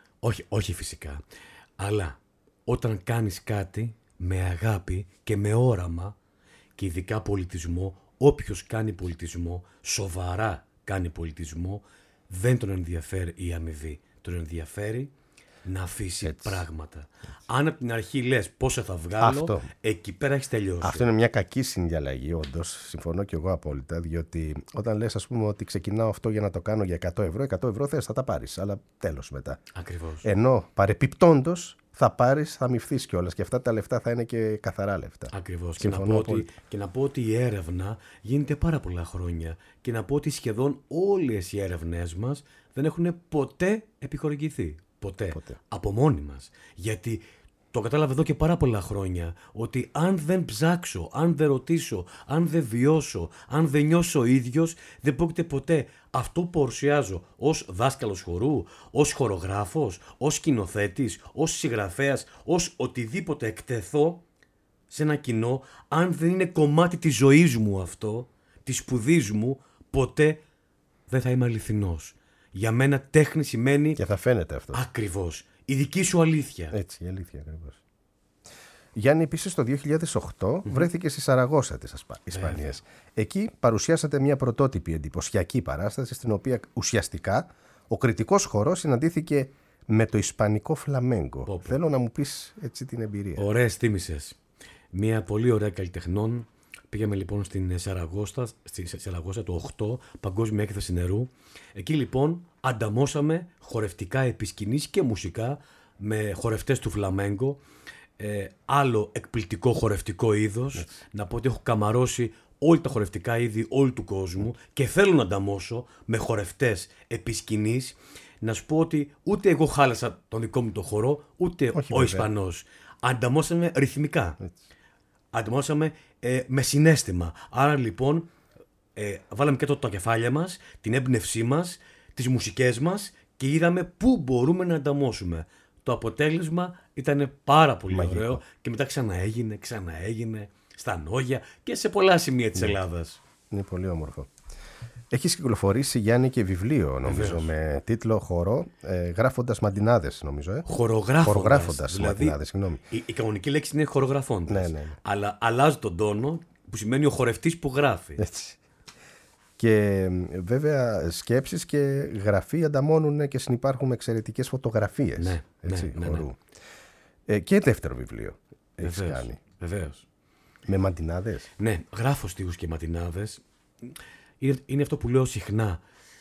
Όχι φυσικά. Αλλά όταν κάνεις κάτι με αγάπη και με όραμα, και ειδικά πολιτισμό, όποιος κάνει πολιτισμό, σοβαρά κάνει πολιτισμό, δεν τον ενδιαφέρει η αμοιβή. Τον ενδιαφέρει να αφήσει πράγματα. Αν από την αρχή λες πόσα θα βγάλω, εκεί πέρα έχεις τελειώσει. Αυτό είναι μια κακή συνδιαλλαγή, όντως. Συμφωνώ και εγώ απόλυτα. Διότι όταν λες, ας πούμε, ότι ξεκινάω αυτό για να το κάνω για 100 ευρώ θες, θα τα πάρεις. Αλλά τέλος μετά. Ακριβώς. Ενώ παρεπιπτόντως θα πάρεις, θα μειφθείς κιόλας. Και αυτά τα λεφτά θα είναι και καθαρά λεφτά. Ακριβώς. Και να πω ότι η έρευνα γίνεται πάρα πολλά χρόνια. Και να πω ότι σχεδόν όλες οι έρευνές μας δεν έχουν ποτέ επιχορηγηθεί. Ποτέ. Από μόνοι μας. Γιατί το κατάλαβα εδώ και πάρα πολλά χρόνια, ότι αν δεν ψάξω, αν δεν ρωτήσω, αν δεν βιώσω, αν δεν νιώσω ο ίδιος, δεν πρόκειται ποτέ αυτό που παρουσιάζω ως δάσκαλος χορού, ως χορογράφος, ως σκηνοθέτης, ως συγγραφέας, ως οτιδήποτε εκτεθώ σε ένα κοινό, αν δεν είναι κομμάτι της ζωής μου αυτό, της σπουδής μου, ποτέ δεν θα είμαι αληθινός. Για μένα τέχνη σημαίνει... Και θα φαίνεται αυτό. Ακριβώς. Η δική σου αλήθεια. Έτσι, η αλήθεια ακριβώς. Γιάννη, επίσης το 2008 βρέθηκε στη Σαραγώσα της Ισπανίας. Εκεί παρουσιάσατε μια πρωτότυπη εντυπωσιακή παράσταση, στην οποία ουσιαστικά ο κριτικός χορός συναντήθηκε με το ισπανικό φλαμέγκο. Θέλω να μου πεις έτσι την εμπειρία. Ωραίες θύμισες. Μια πολύ ωραία καλλιτεχνών. Πήγαμε λοιπόν στην Σαραγώσα το 8, Παγκόσμια Έκθεση Νερού. Εκεί λοιπόν ανταμώσαμε χορευτικά επί σκηνής και μουσικά με χορευτές του φλαμέγκο. Άλλο εκπληκτικό χορευτικό είδος. Να πω ότι έχω καμαρώσει όλα τα χορευτικά είδη όλου του κόσμου και θέλω να ανταμώσω με χορευτές επί σκηνής. Να σου πω ότι ούτε εγώ χάλασα τον δικό μου το χορό, ούτε ο Ισπανός. Ανταμώσαμε ρυθμικά. Ανταμώσαμε με συναίσθημα. Άρα λοιπόν βάλαμε και τα κεφάλια μας, την έμπνευσή μας, τις μουσικές μας και είδαμε πού μπορούμε να ανταμώσουμε. Το αποτέλεσμα ήταν πάρα πολύ ωραίο και μετά ξαναέγινε στα Νόγια και σε πολλά σημεία της Ελλάδας. Είναι πολύ όμορφο. Έχεις κυκλοφορήσει, Γιάννη, και βιβλίο, νομίζω, με τίτλο «Χορό», γράφοντας μαντινάδες, νομίζω. Χορογράφοντας μαντινάδες, συγγνώμη. Η κανονική λέξη είναι χορογραφώντας. Ναι. Αλλά αλλάζει τον τόνο, που σημαίνει ο χορευτής που γράφει. Έτσι. Και βέβαια σκέψεις και γραφή ανταμώνουν και συνυπάρχουν εξαιρετικές φωτογραφίες χορού. Και δεύτερο βιβλίο έχεις κάνει. Βεβαίως. Με μαντινάδες. Ναι, γράφω στίχους και μαντινάδες. Είναι αυτό που λέω συχνά.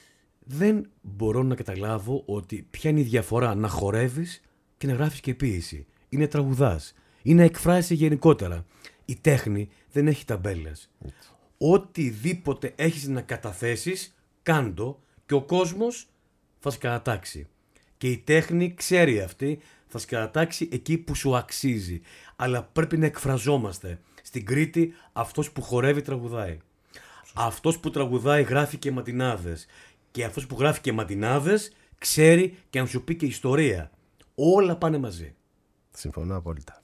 Δεν μπορώ να καταλάβω ότι ποια είναι η διαφορά να χορεύεις και να γράφεις και ποίηση. Είναι τραγουδάς. Είναι να εκφράζεσαι γενικότερα. Η τέχνη δεν έχει ταμπέλες. Οτιδήποτε έχεις να καταθέσεις, κάντο και ο κόσμος θα σε κατατάξει. Και η τέχνη ξέρει αυτή, θα σε κατατάξει εκεί που σου αξίζει. Αλλά πρέπει να εκφραζόμαστε. Στην Κρήτη αυτός που χορεύει τραγουδάει. Αυτός που τραγουδάει γράφει και μαντινάδες. Και αυτός που γράφει και μαντινάδες ξέρει και να σου πει και ιστορία. Όλα πάνε μαζί. Συμφωνώ απόλυτα.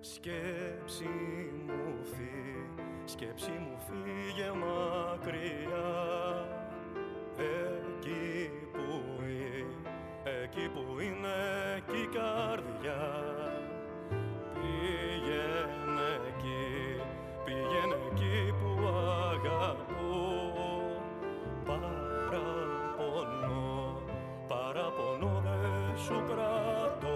Σκέψη μου φύγε μακριά, εκεί που είναι κι η καρδιά. Πήγαινε εκεί που αγαπώ. Παραπονώ δεν σου κρατώ.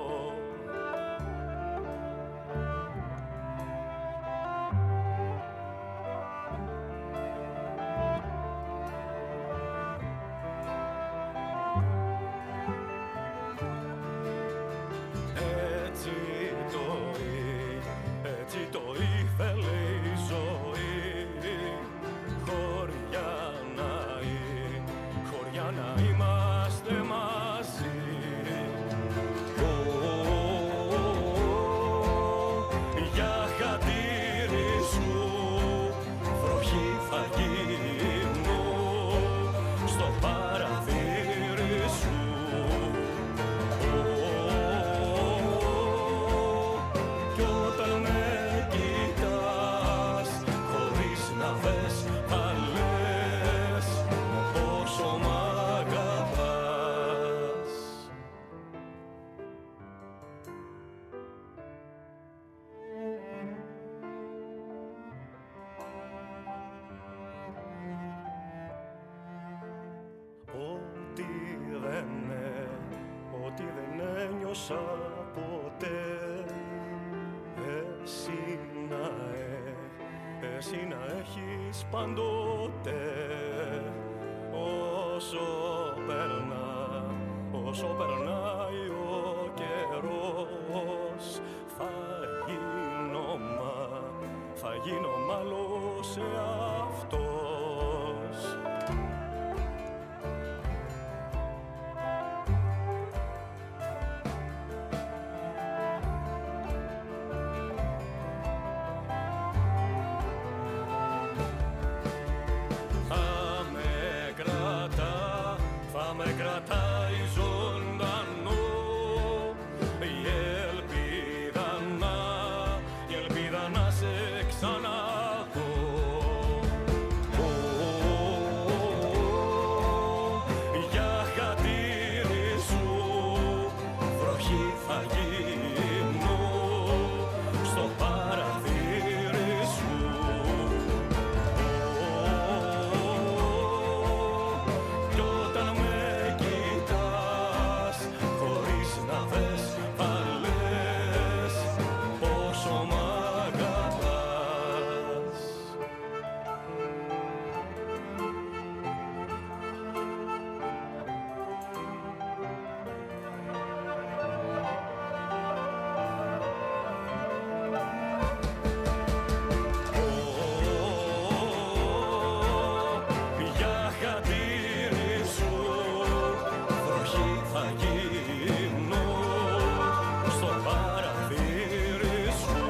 Έτσι το ήθελε η ζωή, χωριά να είμαστε μαζί. Για χατήρι σου βροχή θα γίνω στο παραθύρι σου. Κι όταν με κοιτάς χωρίς να βες θα λες πόσο μ' αγαπάς. Ό,τι δεν ένιωσα ποτέ, εσύ να έχεις παντότε. Όσο περνάει ο καιρός, θα γίνω μάλλον σε αυτός. Θα με κρατάει ζωντανό η ελπίδα να σε ξαναδώ. Για χατήρι σου βροχή θα γίνω στο παραθύρι σου. Κι όταν με κοιτάς χωρίς να δες θα λες πόσο μ' αγαπάς. Για χατήρι σου βροχή θα γίνω στο παραθύρι σου.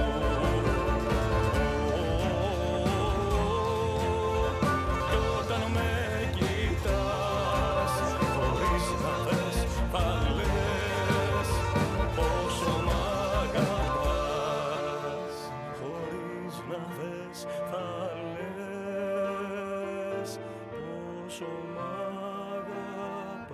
Κι όταν με κοιτάς χωρίς να δες θα λες πόσο μ' αγαπάς. Χωρίς να δες θα λες πόσο μ' αγαπάς.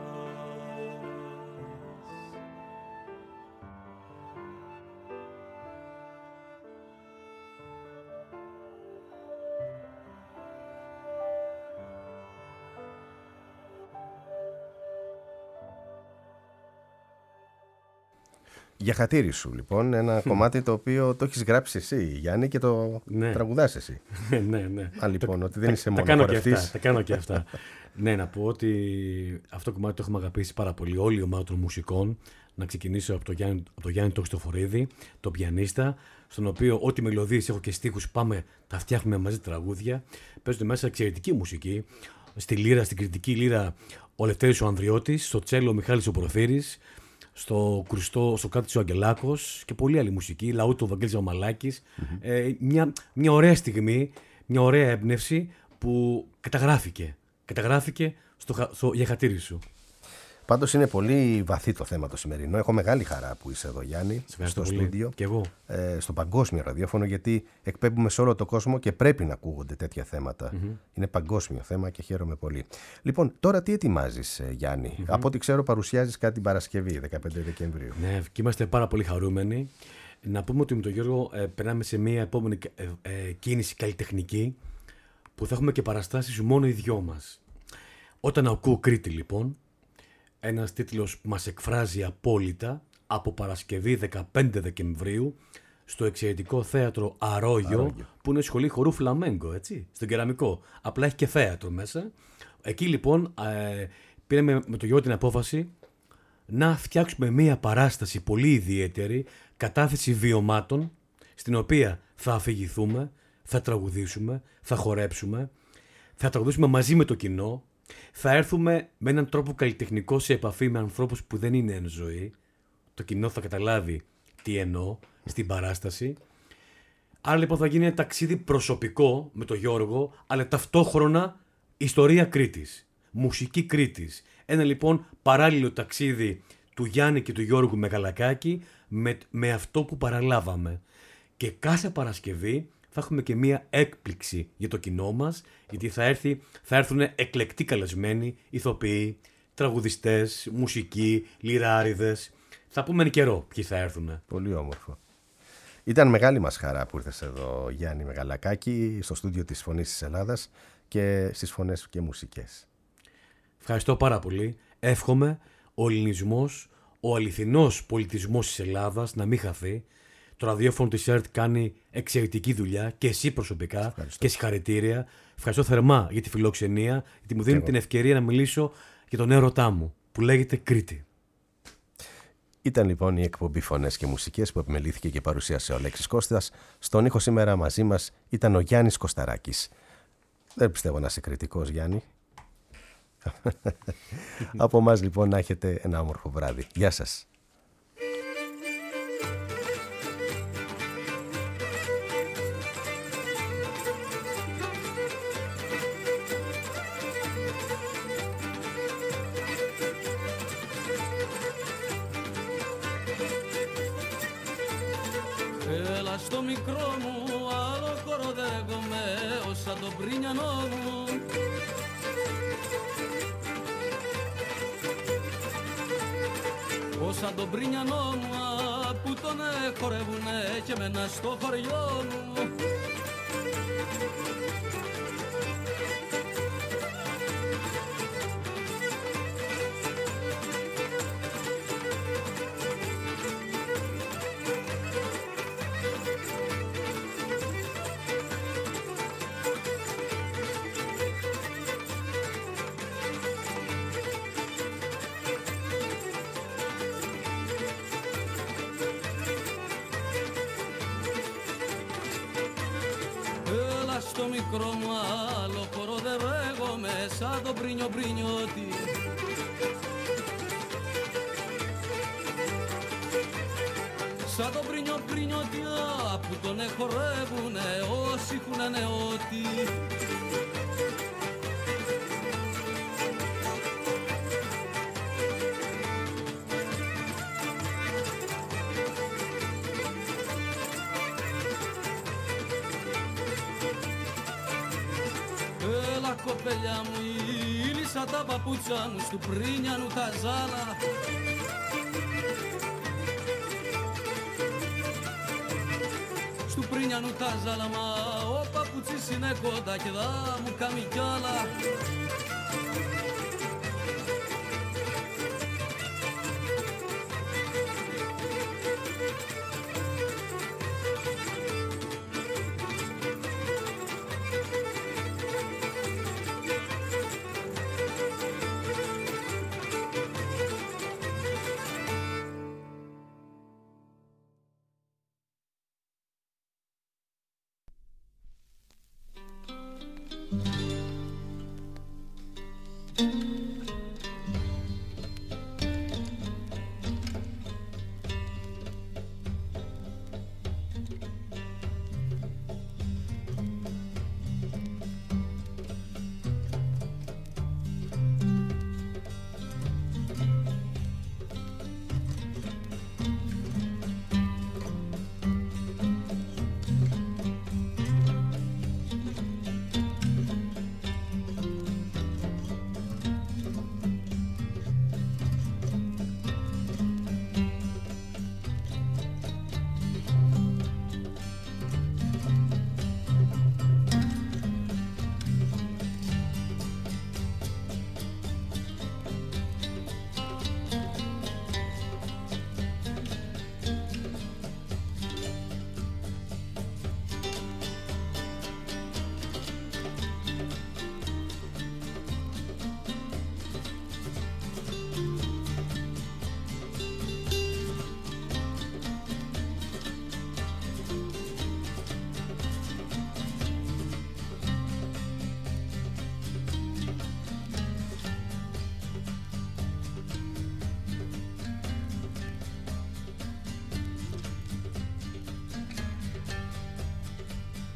Για χατήρι σου, λοιπόν, ένα κομμάτι το οποίο το έχεις γράψει εσύ, Γιάννη, και το τραγουδάς εσύ. Ναι. Λοιπόν, ότι δεν είσαι μόνο χορευτής. Τα κάνω και αυτά. Ναι, να πω ότι αυτό το κομμάτι το έχουμε αγαπήσει πάρα πολύ όλη η ομάδα των μουσικών. Να ξεκινήσω από το Γιάννη το Χριστοφορίδη, τον πιανίστα, στον οποίο ό,τι μελωδίες έχω και στίχους πάμε, τα φτιάχνουμε μαζί τραγούδια. Παίζονται μέσα εξαιρετική μουσική. Στη λύρα, στην κριτική λύρα, ο Λευτέρης ο Ανδριώτης, στο τσέλο ο Μιχάλης ο Προφύρης, στο κρουστό, στο Κάτης ο Αγγελάκος και πολλή άλλη μουσική, λαούτο ο Βαγγέλης ο Μαλάκης. Μια ωραία στιγμή, μια ωραία έμπνευση που καταγράφηκε για χατήρι σου. Πάντως είναι πολύ βαθύ το θέμα το σημερινό. Έχω μεγάλη χαρά που είσαι εδώ, Γιάννη, στο στούντιο. Και εγώ. Στο παγκόσμιο ραδιόφωνο, γιατί εκπέμπουμε σε όλο το κόσμο και πρέπει να ακούγονται τέτοια θέματα. Είναι παγκόσμιο θέμα και χαίρομαι πολύ. Λοιπόν, τώρα τι ετοιμάζεις, Γιάννη? Από ό,τι ξέρω, παρουσιάζεις κάτι την Παρασκευή, 15 Δεκεμβρίου. Ναι, και είμαστε πάρα πολύ χαρούμενοι. Να πούμε ότι με τον Γιώργο περνάμε σε μια επόμενη κίνηση καλλιτεχνική που θα έχουμε και παραστάσεις μόνο οι δυο μας. Όταν ακούω Κρήτη, λοιπόν, ένας τίτλος που μας εκφράζει απόλυτα, από Παρασκευή 15 Δεκεμβρίου στο εξαιρετικό θέατρο Αρόγιο, που είναι σχολή χορού φλαμέγκο, έτσι, στον Κεραμικό. Απλά έχει και θέατρο μέσα. Εκεί λοιπόν πήραμε με τον Γιώργο την απόφαση να φτιάξουμε μία παράσταση πολύ ιδιαίτερη, κατάθεση βιωμάτων, στην οποία θα αφηγηθούμε, θα τραγουδήσουμε, θα χορέψουμε, θα τραγουδήσουμε μαζί με το κοινό, θα έρθουμε με έναν τρόπο καλλιτεχνικό σε επαφή με ανθρώπους που δεν είναι εν ζωή. Το κοινό θα καταλάβει τι εννοώ στην παράσταση. Άρα λοιπόν θα γίνει ένα ταξίδι προσωπικό με τον Γιώργο, αλλά ταυτόχρονα ιστορία Κρήτης, μουσική Κρήτης. Ένα λοιπόν παράλληλο ταξίδι του Γιάννη και του Γιώργου Μεγαλακάκη με αυτό που παραλάβαμε. Και κάθε Παρασκευή θα έχουμε και μία έκπληξη για το κοινό μας, γιατί θα έρθουν εκλεκτοί καλεσμένοι, ηθοποιοί, τραγουδιστές, μουσικοί, λιράριδες. Θα πούμε εν καιρό ποιοι θα έρθουν. Πολύ όμορφο. Ήταν μεγάλη μας χαρά που ήρθες εδώ, Γιάννη Μεγαλακάκη, στο στούντιο της Φωνής της Ελλάδας και στις Φωνές και Μουσικές. Ευχαριστώ πάρα πολύ. Εύχομαι ο ελληνισμός, ο αληθινός πολιτισμός της Ελλάδας να μην χαθεί. Το ραδιόφωνο της ΕΡΤ κάνει εξαιρετική δουλειά και εσύ προσωπικά και συγχαρητήρια. Ευχαριστώ θερμά για τη φιλοξενία, γιατί μου δίνει την ευκαιρία να μιλήσω για τον έρωτά μου που λέγεται Κρήτη. Ήταν λοιπόν η εκπομπή Φωνές και Μουσικές που επιμελήθηκε και παρουσίασε ο Αλέξης Κώστας. Στον ήχο σήμερα μαζί μας ήταν ο Γιάννης Κωσταράκης. Δεν πιστεύω να είσαι κριτικός, Γιάννη. Από εμάς λοιπόν να έχετε ένα όμορφο βράδυ. Γεια σας. Έλα στο μικρό μου, άλλο κοροδεύομαι, όσα το πρίνιανό μου. Όσα το πρίνιανό μου, που τον χορεύουνε και μένα στο χωριό μου. Στο μικρό μου άλλο κοροδεύομαι σαν το πρίνιο πρίνιωτη. Σαν το πρίνιο πρίνιωτη που τον χορεύουνε όσοι έχουνε νεότη. Κοπέλια μου, ήλυσα τα παπούτσια μου στου πρίνιανου τα ζάλα. Στου πρίνιανου τα ζάλα, μα ο παπούτσις είναι κοντά και δα μου κάνει κι άλλα.